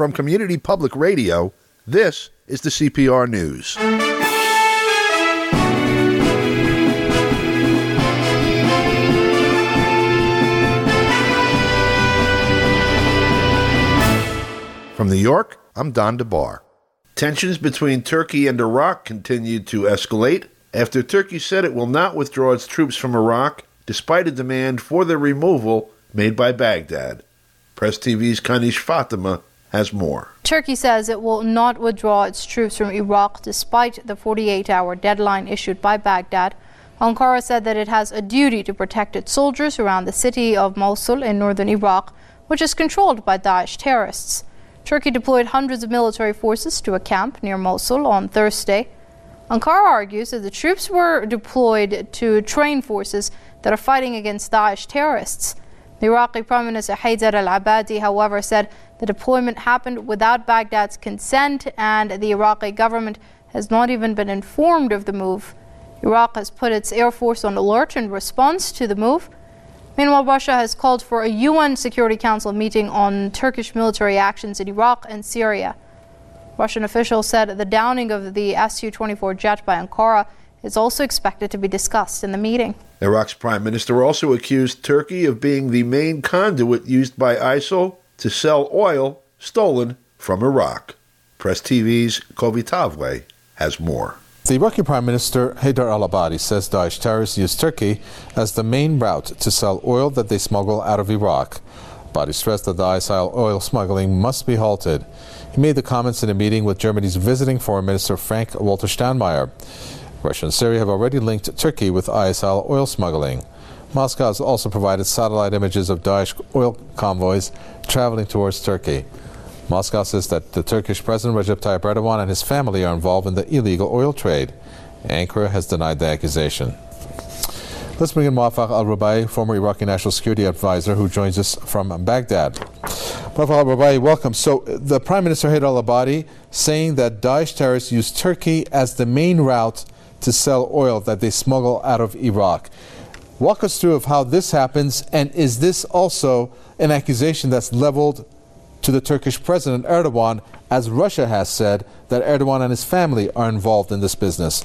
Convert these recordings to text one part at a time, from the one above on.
From Community Public Radio, this is the CPR News. From New York, I'm Don DeBar. Tensions between Turkey and Iraq continued to escalate after Turkey said it will not withdraw its troops from Iraq despite a demand for their removal made by Baghdad. Press TV's Kanish Fatima has more. Turkey says it will not withdraw its troops from Iraq despite the 48-hour deadline issued by Baghdad. Ankara said that it has a duty to protect its soldiers around the city of Mosul in northern Iraq, which is controlled by Daesh terrorists. Turkey deployed hundreds of military forces to a camp near Mosul on Thursday. Ankara argues that the troops were deployed to train forces that are fighting against Daesh terrorists. The Iraqi Prime Minister Haider al-Abadi, however, said the deployment happened without Baghdad's consent and the Iraqi government has not even been informed of the move. Iraq has put its air force on alert in response to the move. Meanwhile, Russia has called for a UN Security Council meeting on Turkish military actions in Iraq and Syria. Russian officials said the downing of the Su-24 jet by Ankara is also expected to be discussed in the meeting. Iraq's prime minister also accused Turkey of being the main conduit used by ISIL to sell oil stolen from Iraq. Press TV's Kovitavwe has more. The Iraqi Prime Minister Haider al-Abadi says Daesh terrorists use Turkey as the main route to sell oil that they smuggle out of Iraq. Abadi stressed that the ISIL oil smuggling must be halted. He made the comments in a meeting with Germany's visiting Foreign Minister Frank-Walter Steinmeier. Russia and Syria have already linked Turkey with ISIL oil smuggling. Moscow has also provided satellite images of Daesh oil convoys traveling towards Turkey. Moscow says that the Turkish President Recep Tayyip Erdogan and his family are involved in the illegal oil trade. Ankara has denied the accusation. Let's bring in Muaffaq al-Rubai, former Iraqi National Security Advisor, who joins us from Baghdad. Muaffaq al-Rubai, welcome. So the Prime Minister Haider al-Abadi saying that Daesh terrorists use Turkey as the main route to sell oil that they smuggle out of Iraq. Walk us through of how this happens, and is this also an accusation that's leveled to the Turkish President Erdogan, as Russia has said that Erdogan and his family are involved in this business?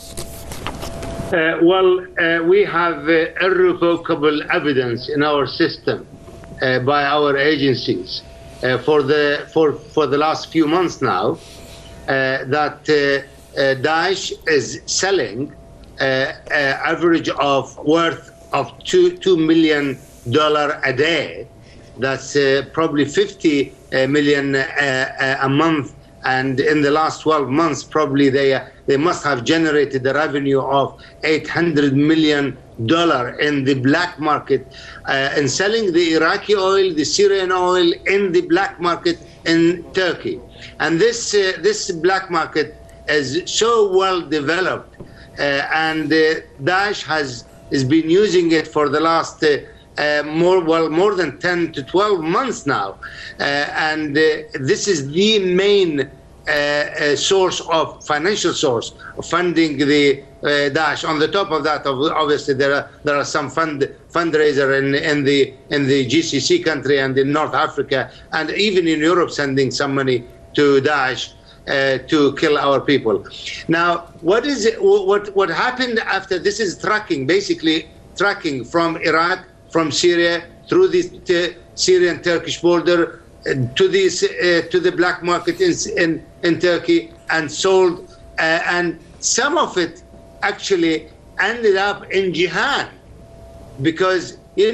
We have irrevocable evidence in our system by our agencies for the last few months now that Daesh is selling average of worth of $2 million a day. That's probably 50 million a month, and in the last 12 months, probably they must have generated a revenue of $800 million in the black market, and selling the Iraqi oil, the Syrian oil in the black market in Turkey. And this black market is so well developed, and Daesh has been using it for the last more than 10 to 12 months now, and this is the main financial source of funding the Daesh. On the top of that, obviously there are some fundraiser in the GCC country and in North Africa, and even in Europe, sending some money to Daesh to kill our people. Now, what happened after this is basically tracking from Iraq, from Syria, through the Syrian-Turkish border to the black market in Turkey, and sold, and some of it actually ended up in Jihan, because the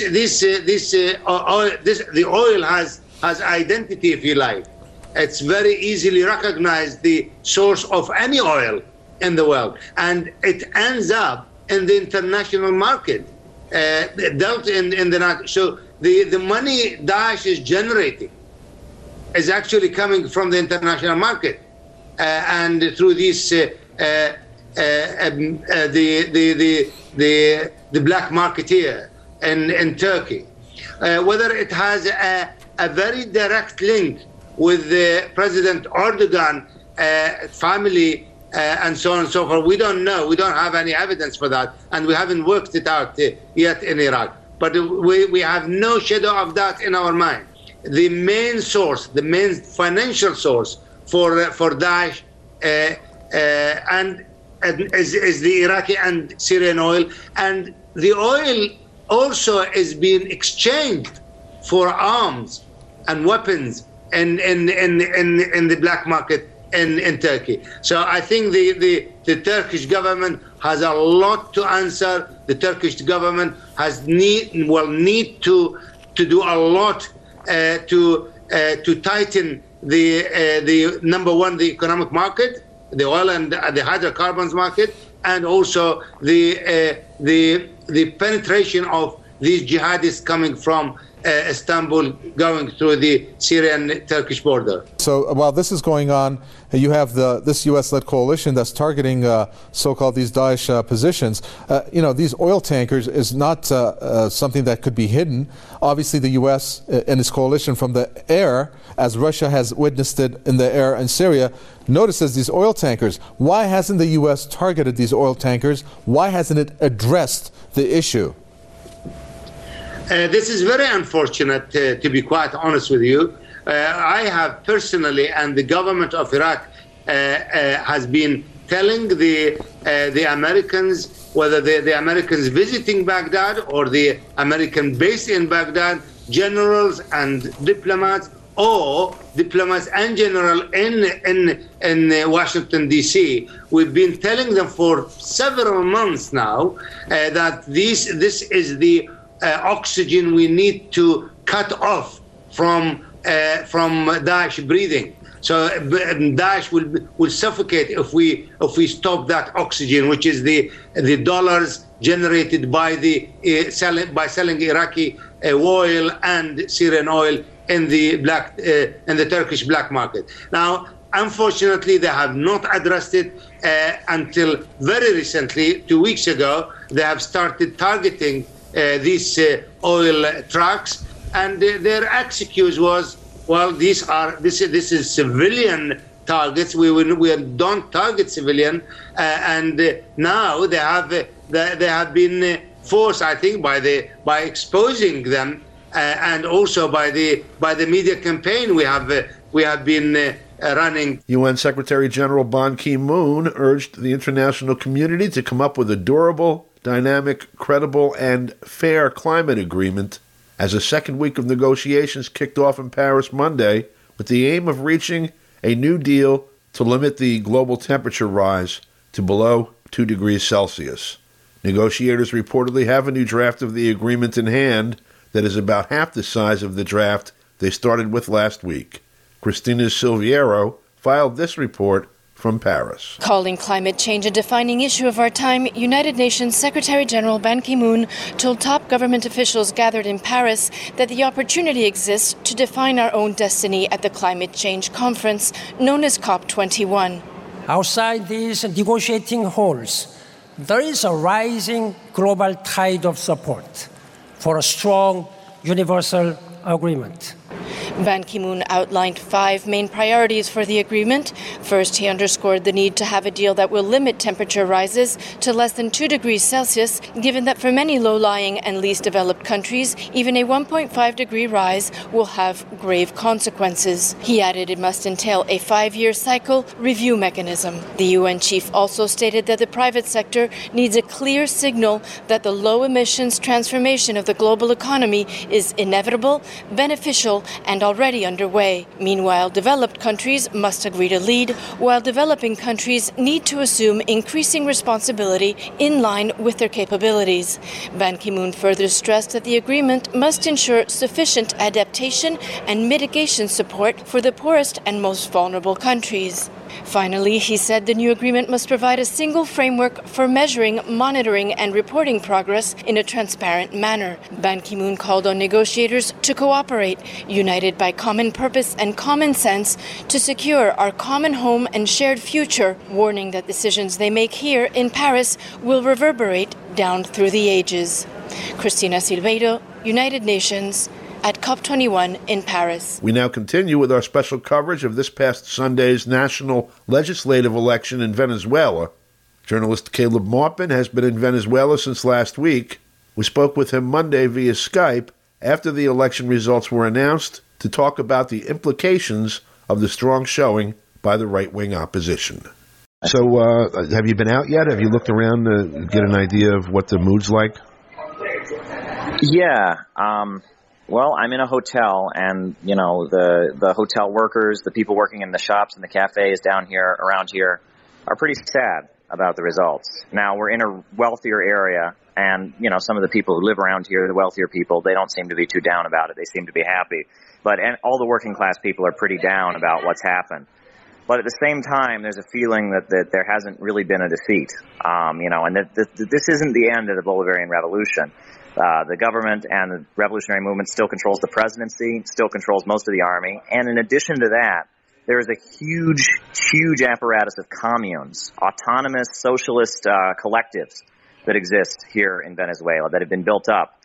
oil has identity, if you like. It's very easily recognized, the source of any oil in the world, and it ends up in the international market. Dealt in the so the money Daesh is generating is actually coming from the international market, and through these the black market here in Turkey. Whether it has a very direct link with the President Erdogan family and so on and so forth, we don't know. We don't have any evidence for that, and we haven't worked it out yet in Iraq. But we have no shadow of doubt in our mind the main source, the main financial source for Daesh, and is the Iraqi and Syrian oil, and the oil also is being exchanged for arms and weapons in the black market in Turkey. So I think the Turkish government has a lot to answer. The Turkish government will need to do a lot to tighten the number one, the economic market, the oil and the hydrocarbons market, and also the penetration of these jihadists coming from Istanbul, going through the Syrian-Turkish border. So while this is going on, you have this U.S.-led coalition that's targeting so-called these Daesh positions. These oil tankers is not something that could be hidden. Obviously, the U.S. and its coalition from the air, as Russia has witnessed it in the air in Syria, notices these oil tankers. Why hasn't the U.S. targeted these oil tankers? Why hasn't it addressed the issue? This is very unfortunate, to be quite honest with you. I have personally, and the government of Iraq has been telling the Americans, whether the Americans visiting Baghdad or the American base in Baghdad, generals and diplomats, or diplomats and general in Washington, D.C. We've been telling them for several months now that this is the oxygen we need to cut off from Daesh breathing. So Daesh will suffocate if we stop that oxygen, which is the dollars generated by selling Iraqi oil and Syrian oil in the Turkish black market. Now, unfortunately, they have not addressed it until very recently. 2 weeks ago, they have started targeting these oil trucks, and their excuse was, well, this is civilian targets. We don't target civilian, and now they have been forced, I think, by exposing them, and also by the media campaign we have been running. UN Secretary General Ban Ki-moon urged the international community to come up with a durable, dynamic, credible, and fair climate agreement as a second week of negotiations kicked off in Paris Monday with the aim of reaching a new deal to limit the global temperature rise to below 2 degrees Celsius. Negotiators reportedly have a new draft of the agreement in hand that is about half the size of the draft they started with last week. Cristina Silviero filed this report from Paris. Calling climate change a defining issue of our time, United Nations Secretary General Ban Ki-moon told top government officials gathered in Paris that the opportunity exists to define our own destiny at the climate change conference known as COP21. Outside these negotiating halls, there is a rising global tide of support for a strong universal agreement. Ban Ki-moon outlined 5 main priorities for the agreement. First, he underscored the need to have a deal that will limit temperature rises to less than 2 degrees Celsius, given that for many low-lying and least developed countries, even a 1.5-degree rise will have grave consequences. He added it must entail a 5-year cycle review mechanism. The UN chief also stated that the private sector needs a clear signal that the low-emissions transformation of the global economy is inevitable, beneficial, and already underway. Meanwhile, developed countries must agree to lead, while developing countries need to assume increasing responsibility in line with their capabilities. Ban Ki-moon further stressed that the agreement must ensure sufficient adaptation and mitigation support for the poorest and most vulnerable countries. Finally, he said the new agreement must provide a single framework for measuring, monitoring, and reporting progress in a transparent manner. Ban Ki-moon called on negotiators to cooperate, united by common purpose and common sense, to secure our common home and shared future, warning that decisions they make here in Paris will reverberate down through the ages. Cristina Silveiro, United Nations, at COP21 in Paris. We now continue with our special coverage of this past Sunday's national legislative election in Venezuela. Journalist Caleb Maupin has been in Venezuela since last week. We spoke with him Monday via Skype after the election results were announced to talk about the implications of the strong showing by the right-wing opposition. So, have you been out yet? Have you looked around to get an idea of what the mood's like? Yeah. Well, I'm in a hotel, and, you know, the hotel workers, the people working in the shops and the cafes around here, are pretty sad about the results. Now, we're in a wealthier area, and, you know, some of the people who live around here, the wealthier people, they don't seem to be too down about it. They seem to be happy. But all the working class people are pretty down about what's happened. But at the same time, there's a feeling that there hasn't really been a defeat, you know, and that this isn't the end of the Bolivarian Revolution. The government and the revolutionary movement still controls the presidency, still controls most of the army. And in addition to that, there is a huge, huge apparatus of communes, autonomous socialist collectives that exist here in Venezuela that have been built up.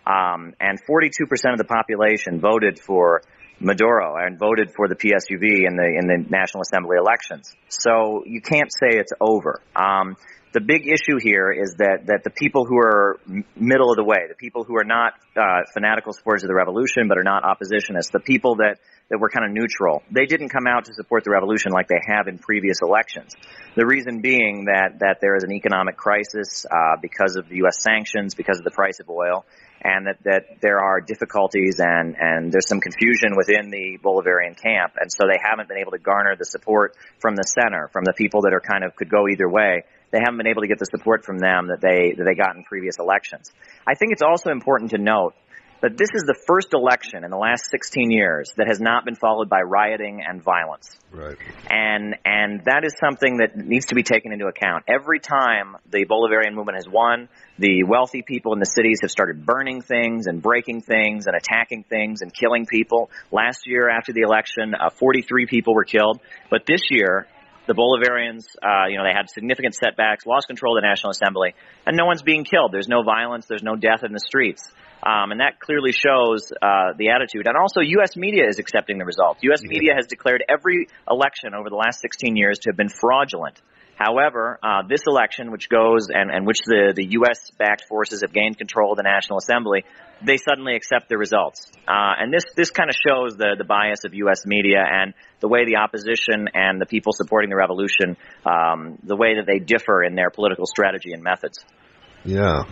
And 42% of the population voted for Maduro and voted for the PSUV in the National Assembly elections. So you can't say it's over. The big issue here is that the people who are middle of the way, the people who are not fanatical supporters of the revolution but are not oppositionists, the people that were kind of neutral, they didn't come out to support the revolution like they have in previous elections. The reason being that there is an economic crisis because of the U.S. sanctions, because of the price of oil, and that there are difficulties and there's some confusion within the Bolivarian camp, and so they haven't been able to garner the support from the center, from the people that are kind of could go either way. They haven't been able to get the support from them that they got in previous elections. I think it's also important to note that this is the first election in the last 16 years that has not been followed by rioting and violence. Right. And that is something that needs to be taken into account. Every time the Bolivarian movement has won, the wealthy people in the cities have started burning things and breaking things and attacking things and killing people. Last year after the election, 43 people were killed. But this year, the Bolivarians, they had significant setbacks, lost control of the National Assembly, and no one's being killed. There's no violence. There's no death in the streets. And that clearly shows the attitude. And also, U.S. media is accepting the results. U.S. media has declared every election over the last 16 years to have been fraudulent. However, this election, which goes and which the U.S.-backed forces have gained control of the National Assembly, they suddenly accept the results. And this kind of shows the bias of U.S. media and the way the opposition and the people supporting the revolution, the way that they differ in their political strategy and methods. Yeah,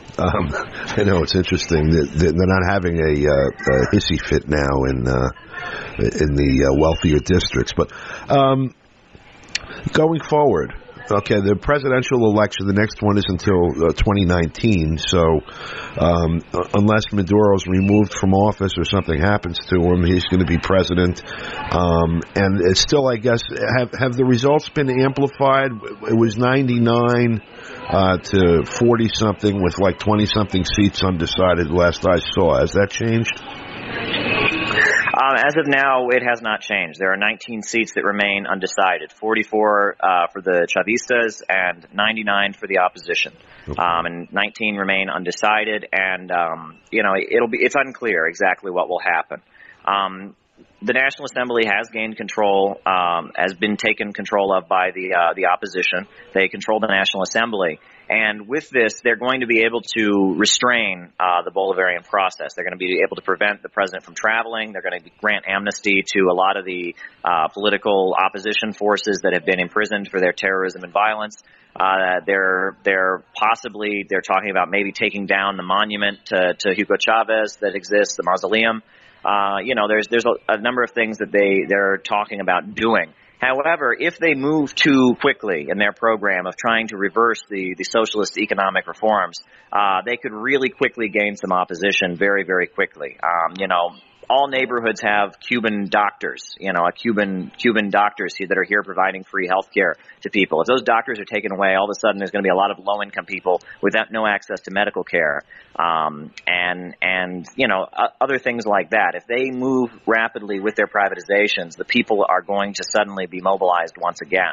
I know it's interesting that they're not having a hissy fit now in the wealthier districts. But going forward, okay, the presidential election, the next one is until 2019. So unless Maduro's removed from office or something happens to him, he's going to be president. And it's still, I guess, have the results been amplified? It was 99 to 40-something with like 20-something seats undecided last I saw. Has that changed? As of now, it has not changed. There are 19 seats that remain undecided, 44 for the Chavistas and 99 for the opposition. Okay. And 19 remain undecided, and it's unclear exactly what will happen. The National Assembly has gained control, has been taken control of by the opposition. They control the National Assembly. And with this, they're going to be able to restrain the Bolivarian process. They're going to be able to prevent the president from traveling. They're going to grant amnesty to a lot of the political opposition forces that have been imprisoned for their terrorism and violence. They're talking about maybe taking down the monument to Hugo Chavez that exists, the mausoleum. There's a number of things that they're talking about doing. However, if they move too quickly in their program of trying to reverse the socialist economic reforms, they could really quickly gain some opposition very, very quickly. All neighborhoods have Cuban doctors, Cuban doctors that are here providing free health care to people. If those doctors are taken away, all of a sudden there's going to be a lot of low-income people without no access to medical care, and other things like that. If they move rapidly with their privatizations, the people are going to suddenly be mobilized once again.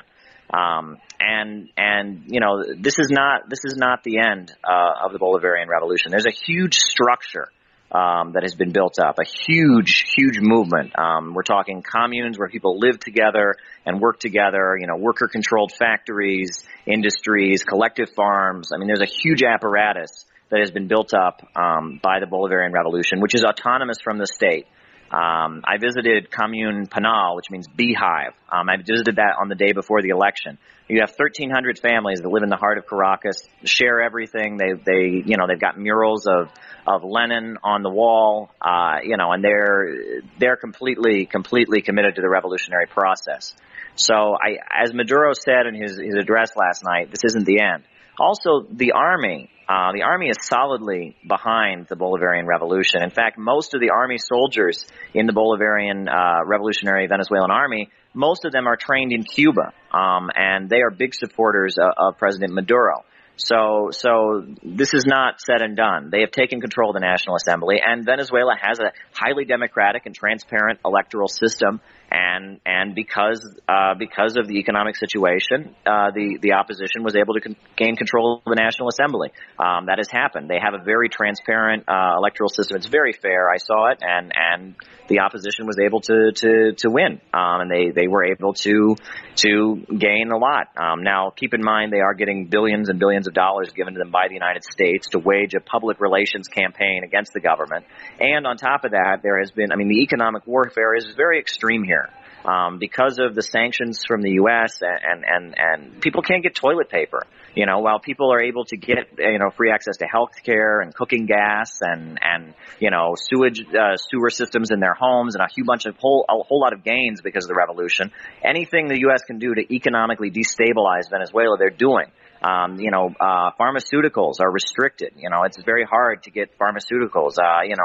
This is not the end of the Bolivarian Revolution. There's a huge structure that has been built up, a huge, huge movement. We're talking communes where people live together and work together, worker-controlled factories, industries, collective farms. I mean, there's a huge apparatus that has been built up by the Bolivarian Revolution, which is autonomous from the state. I visited Commune Penal, which means beehive. I visited that on the day before the election. You have 1,300 families that live in the heart of Caracas, share everything. They've got murals of Lenin on the wall, and they're completely committed to the revolutionary process. So as Maduro said in his address last night, this isn't the end. Also, the army is solidly behind the Bolivarian Revolution. In fact, most of the army soldiers in the Bolivarian Revolutionary Venezuelan Army, most of them are trained in Cuba, and they are big supporters of President Maduro. So this is not said and done. They have taken control of the National Assembly, and Venezuela has a highly democratic and transparent electoral system. And because of the economic situation, the opposition was able to gain control of the National Assembly. That has happened. They have a very transparent electoral system. It's very fair. I saw it, and the opposition was able to win, and they were able to gain a lot. Now, keep in mind, they are getting billions and billions of dollars given to them by the United States to wage a public relations campaign against the government. And on top of that, there has been, the economic warfare is very extreme here. Because of the sanctions from the U.S. and people can't get toilet paper. While people are able to get, free access to health care and cooking gas and sewage, sewer systems in their homes and a whole lot of gains because of the revolution, anything the U.S. can do to economically destabilize Venezuela, they're doing. Pharmaceuticals are restricted. It's very hard to get pharmaceuticals.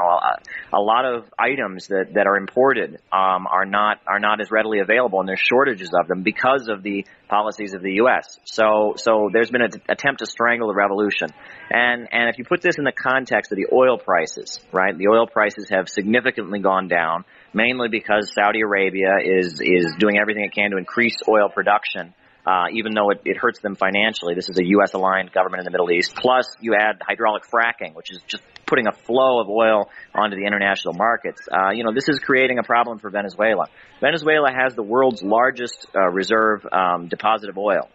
A lot of items that are imported are not as readily available, and there's shortages of them because of the policies of the U.S. So there's been an attempt to strangle the revolution. And if you put this in the context of the oil prices, right? The oil prices have significantly gone down, mainly because Saudi Arabia is doing everything it can to increase oil production. Even though it hurts them financially. This is a U.S.-aligned government in the Middle East. Plus, you add hydraulic fracking, which is just putting a flow of oil onto the international markets. This is creating a problem for Venezuela. Venezuela has the world's largest reserve deposit of oil.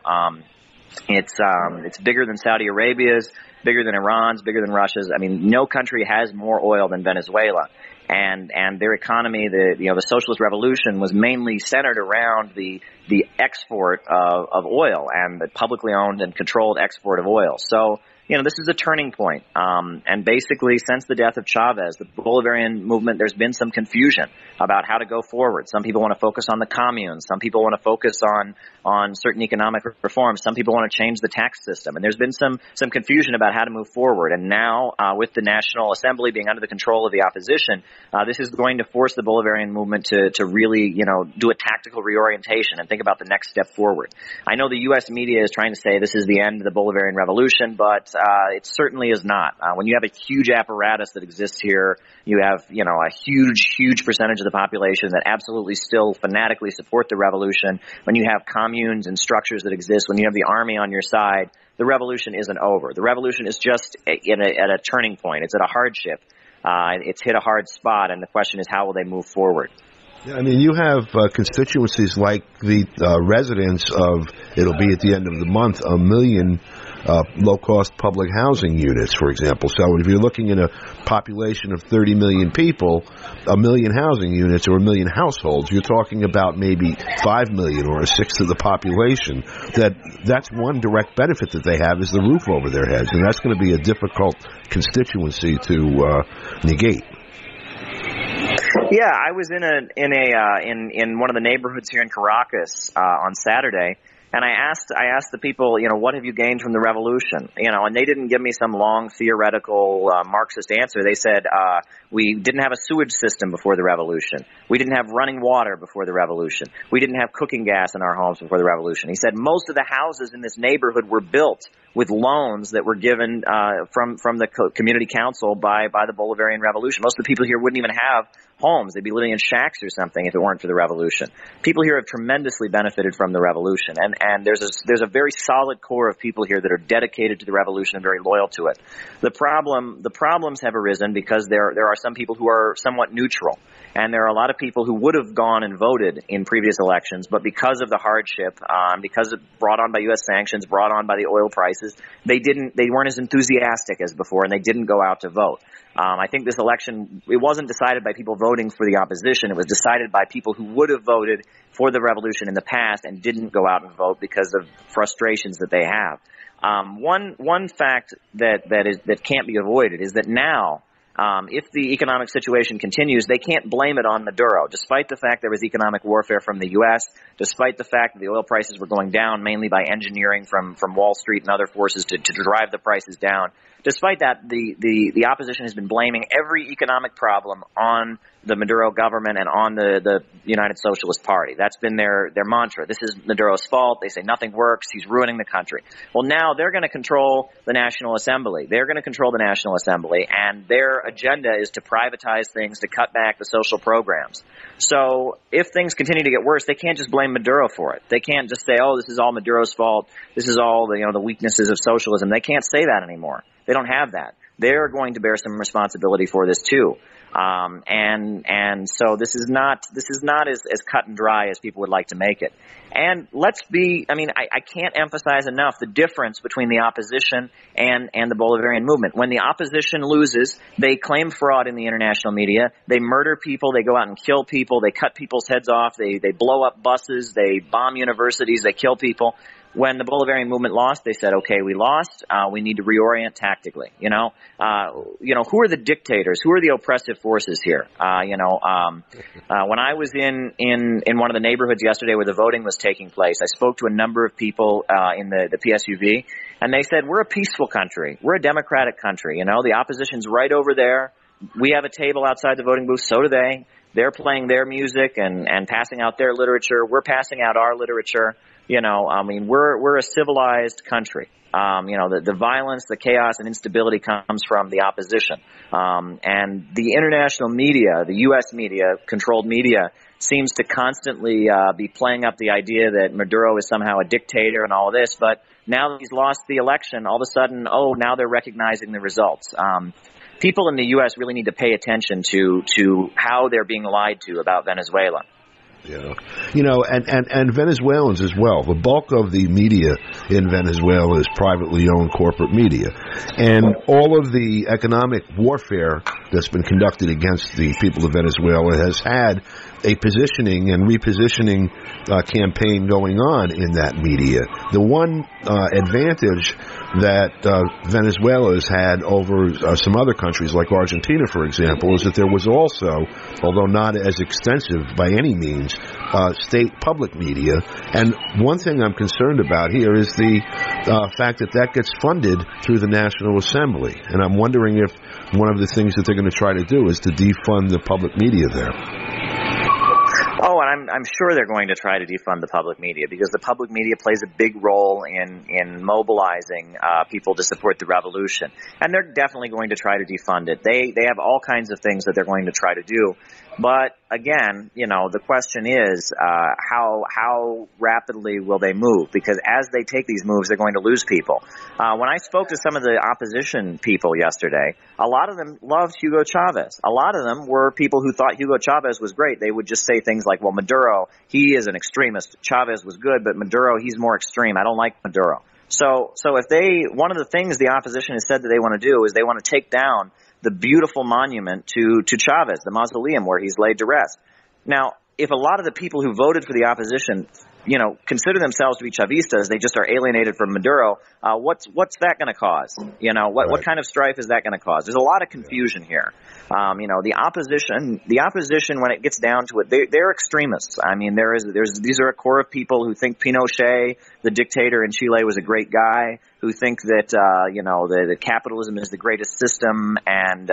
It's bigger than Saudi Arabia's, bigger than Iran's, bigger than Russia's. No country has more oil than Venezuela. And their economy, the socialist revolution was mainly centered around the export of oil and the publicly owned and controlled export of oil. So, this is a turning point. And basically, since the death of Chavez, the Bolivarian movement, there's been some confusion about how to go forward. Some people want to focus on the communes. Some people want to focus on certain economic reforms. Some people want to change the tax system. And there's been some confusion about how to move forward. And now, with the National Assembly being under the control of the opposition, this is going to force the Bolivarian movement to really, do a tactical reorientation and think about the next step forward. I know the U.S. media is trying to say this is the end of the Bolivarian Revolution, but it certainly is not. When you have a huge apparatus that exists here, you have, a huge percentage of the population that absolutely still fanatically support the revolution. When you have communes and structures that exist, when you have the army on your side, the revolution isn't over. The revolution is just at a turning point. It's at a hardship. It's hit a hard spot, and the question is, how will they move forward? Yeah, you have constituencies like the residents of, it'll be at the end of the month, 1 million low-cost public housing units, for example. So if you're looking at a population of 30 million people, 1 million housing units or 1 million households, you're talking about maybe 5 million or a sixth of the population. That's one direct benefit that they have is the roof over their heads, and that's going to be a difficult constituency to negate. Yeah, I was in one of the neighborhoods here in Caracas on Saturday, and I asked the people, what have you gained from the revolution? And they didn't give me some long theoretical Marxist answer. They said, we didn't have a sewage system before the revolution. We didn't have running water before the revolution. We didn't have cooking gas in our homes before the revolution. He said most of the houses in this neighborhood were built with loans that were given from the community council by the Bolivarian Revolution. Most of the people here wouldn't even have homes. They'd be living in shacks or something if it weren't for the revolution. People here have tremendously benefited from the revolution, and there's a very solid core of people here that are dedicated to the revolution and very loyal to it. The problems have arisen because there are some people who are somewhat neutral, and there are a lot of people who would have gone and voted in previous elections, but because of the hardship, because it brought on by U.S. sanctions, brought on by the oil prices, they weren't as enthusiastic as before, and they didn't go out to vote. I think this election, it wasn't decided by people voting for the opposition. It was decided by people who would have voted for the revolution in the past and didn't go out and vote because of frustrations that they have. One fact that can't be avoided is that now, if the economic situation continues, they can't blame it on Maduro. Despite the fact there was economic warfare from the U.S., despite the fact that the oil prices were going down mainly by engineering from Wall Street and other forces to drive the prices down, despite that, the opposition has been blaming every economic problem on the Maduro government and on the United Socialist Party. That's been their mantra. This is Maduro's fault. They say nothing works. He's ruining the country. Well, now they're going to control the National Assembly. They're going to control the National Assembly, and their agenda is to privatize things, to cut back the social programs. So if things continue to get worse, they can't just blame Maduro for it. They can't just say, oh, this is all Maduro's fault. This is all the weaknesses of socialism. They can't say that anymore. They don't have that. They're going to bear some responsibility for this too. And so this is not as cut and dry as people would like to make it. And I can't emphasize enough the difference between the opposition and the Bolivarian movement. When the opposition loses, they claim fraud in the international media. They murder people. They go out and kill people. They cut people's heads off. They blow up buses. They bomb universities. They kill people. When the Bolivarian movement lost, they said, okay, we lost. We need to reorient tactically. Who are the dictators? Who are the oppressive forces here? When I was in one of the neighborhoods yesterday where the voting was taking place, I spoke to a number of people in the PSUV, and they said, we're a peaceful country. We're a democratic country. The opposition's right over there. We have a table outside the voting booth. So do they. They're playing their music and passing out their literature. We're passing out our literature. We're a civilized country. The violence, the chaos, and instability comes from the opposition. And the international media, the U.S. media, controlled media, seems to constantly be playing up the idea that Maduro is somehow a dictator and all of this. But now that he's lost the election, all of a sudden, now they're recognizing the results. People in the U.S. really need to pay attention to how they're being lied to about Venezuela. Yeah. And Venezuelans as well. The bulk of the media in Venezuela is privately owned corporate media. And all of the economic warfare that's been conducted against the people of Venezuela has had a positioning and repositioning campaign going on in that media. The one advantage that Venezuela has had over some other countries like Argentina, for example, is that there was also, although not as extensive by any means, state public media. And one thing I'm concerned about here is the fact that gets funded through the National Assembly. And I'm wondering if one of the things that they're going to try to do is to defund the public media there. Oh, and I'm sure they're going to try to defund the public media because the public media plays a big role in mobilizing people to support the revolution. And they're definitely going to try to defund it. They have all kinds of things that they're going to try to do. But again, the question is how rapidly will they move? Because as they take these moves, they're going to lose people. When I spoke to some of the opposition people yesterday, a lot of them loved Hugo Chavez. A lot of them were people who thought Hugo Chavez was great. They would just say things like, well, Maduro, he is an extremist. Chavez was good, but Maduro, he's more extreme. I don't like Maduro. So if one of the things the opposition has said that they want to do is they want to take down the beautiful monument to Chavez, the mausoleum where he's laid to rest. Now, if a lot of the people who voted for the opposition, consider themselves to be Chavistas, they just are alienated from Maduro, what's that going to cause? What kind of strife is that going to cause? There's a lot of confusion here. The opposition, when it gets down to it, they're extremists. I mean, these are a core of people who think Pinochet, the dictator in Chile, was a great guy, who think that, that capitalism is the greatest system and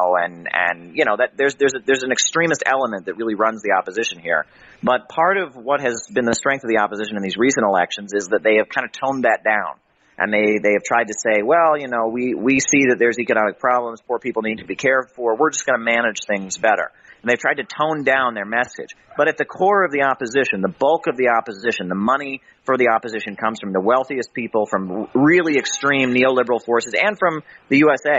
that there's an extremist element that really runs the opposition here. But part of what has been the strength of the opposition in these recent elections is that they have kind of toned that down. And they have tried to say, well, we see that there's economic problems, poor people need to be cared for, we're just going to manage things better. And they've tried to tone down their message. But at the core of the opposition, the bulk of the opposition, the money for the opposition comes from the wealthiest people, from really extreme neoliberal forces, and from the USA.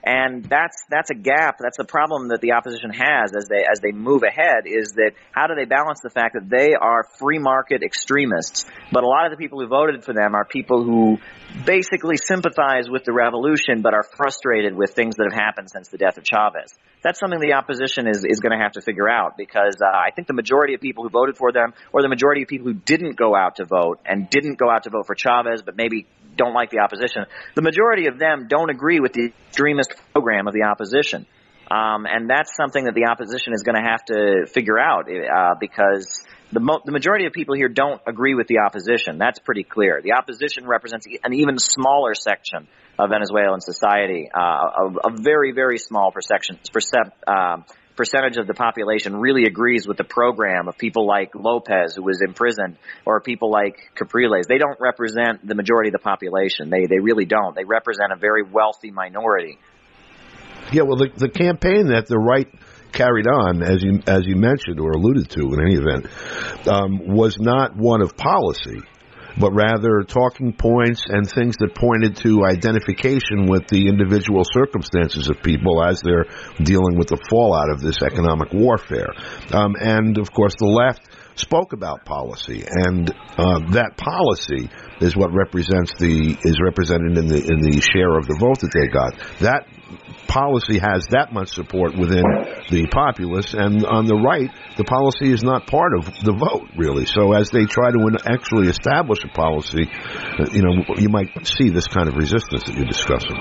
And that's a gap. That's a problem that the opposition has as they move ahead, is that how do they balance the fact that they are free market extremists, but a lot of the people who voted for them are people who basically sympathize with the revolution but are frustrated with things that have happened since the death of Chavez. That's something the opposition is going to have to figure out, because I think the majority of people who voted for them, or the majority of people who didn't go out to vote and didn't go out to vote for Chavez but maybe don't like the opposition, the majority of them don't agree with the extremist program of the opposition. And that's something that the opposition is going to have to figure out, because the majority of people here don't agree with the opposition. That's pretty clear. The opposition represents an even smaller section of Venezuelan society, a very, very small percentage of the population really agrees with the program of people like Lopez, who was imprisoned, or people like Capriles. They don't represent the majority of the population. They really don't. They represent a very wealthy minority. Yeah, well, the campaign that the right carried on, as you mentioned or alluded to in any event, was not one of policy, but rather talking points and things that pointed to identification with the individual circumstances of people as they're dealing with the fallout of this economic warfare. And, of course, the left spoke about policy, and that policy is what is represented in the share of the vote that they got. That policy has that much support within the populace, and on the right, the policy is not part of the vote, really. So as they try to actually establish a policy, you might see this kind of resistance that you're discussing.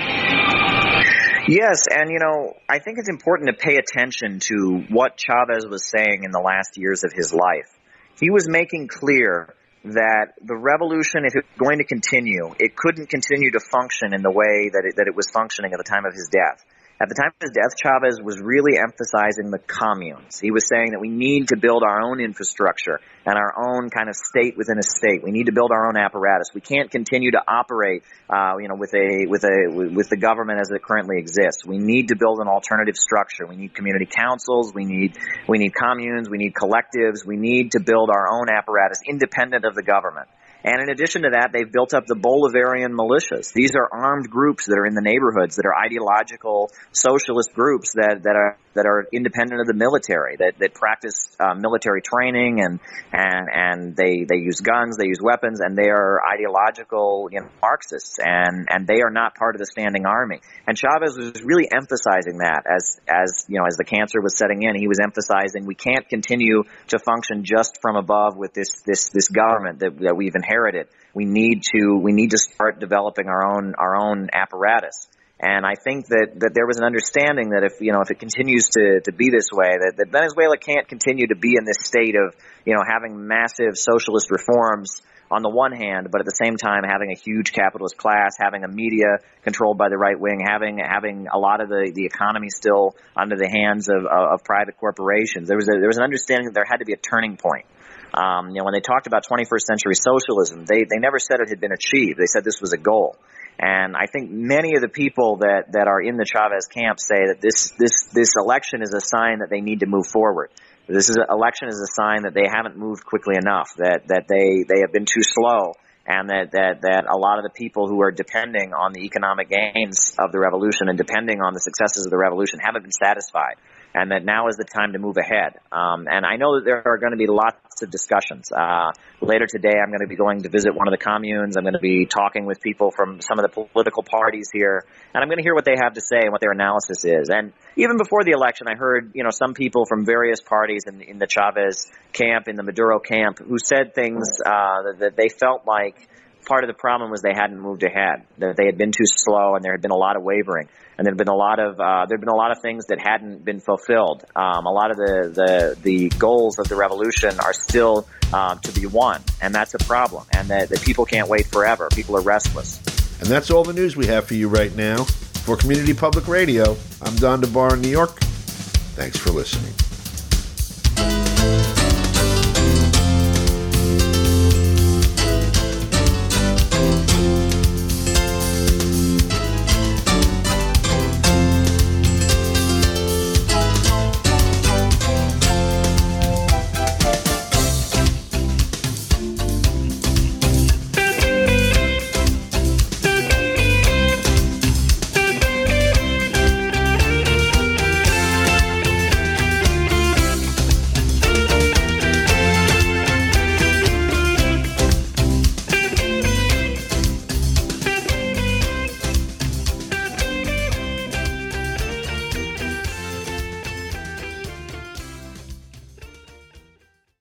Yes, and I think it's important to pay attention to what Chavez was saying in the last years of his life. He was making clear that the revolution, if it was going to continue, it couldn't continue to function in the way that it was functioning at the time of his death. At the time of his death, Chavez was really emphasizing the communes. He was saying that we need to build our own infrastructure and our own kind of state within a state. We need to build our own apparatus. We can't continue to operate, with the government as it currently exists. We need to build an alternative structure. We need community councils. We need communes. We need collectives. We need to build our own apparatus independent of the government. And in addition to that, they've built up the Bolivarian militias. These are armed groups that are in the neighborhoods, that are ideological socialist groups that are independent of the military, that practice military training, and they use guns, they use weapons, and they are ideological Marxists, and they are not part of the standing army. And Chavez was really emphasizing that as the cancer was setting in. He was emphasizing we can't continue to function just from above with this government that we've inherited. We need to start developing our own apparatus. And I think that there was an understanding that if it continues to be this way, that Venezuela can't continue to be in this state of having massive socialist reforms on the one hand, but at the same time having a huge capitalist class, having a media controlled by the right wing, having a lot of the economy still under the hands of private corporations. There was an understanding that there had to be a turning point. When they talked about 21st century socialism, they never said it had been achieved. They said this was a goal. And I think many of the people that are in the Chavez camp say that this election is a sign that they need to move forward. Election is a sign that they haven't moved quickly enough, that they have been too slow, and that a lot of the people who are depending on the economic gains of the revolution and depending on the successes of the revolution haven't been satisfied, and that now is the time to move ahead. And I know that there are going to be lots of discussions. Later today, I'm going to be going to visit one of the communes. I'm going to be talking with people from some of the political parties here, and I'm going to hear what they have to say and what their analysis is. And even before the election, I heard, some people from various parties in the Chavez camp, in the Maduro camp, who said things that they felt like part of the problem was they hadn't moved ahead, that they had been too slow, and there had been a lot of wavering, and there had been a lot of things that hadn't been fulfilled. A lot of the goals of the revolution are still to be won, and that's a problem, and that people can't wait forever. People are restless. And that's all the news we have for you right now. For Community Public Radio, I'm Don DeBar in New York. Thanks for listening.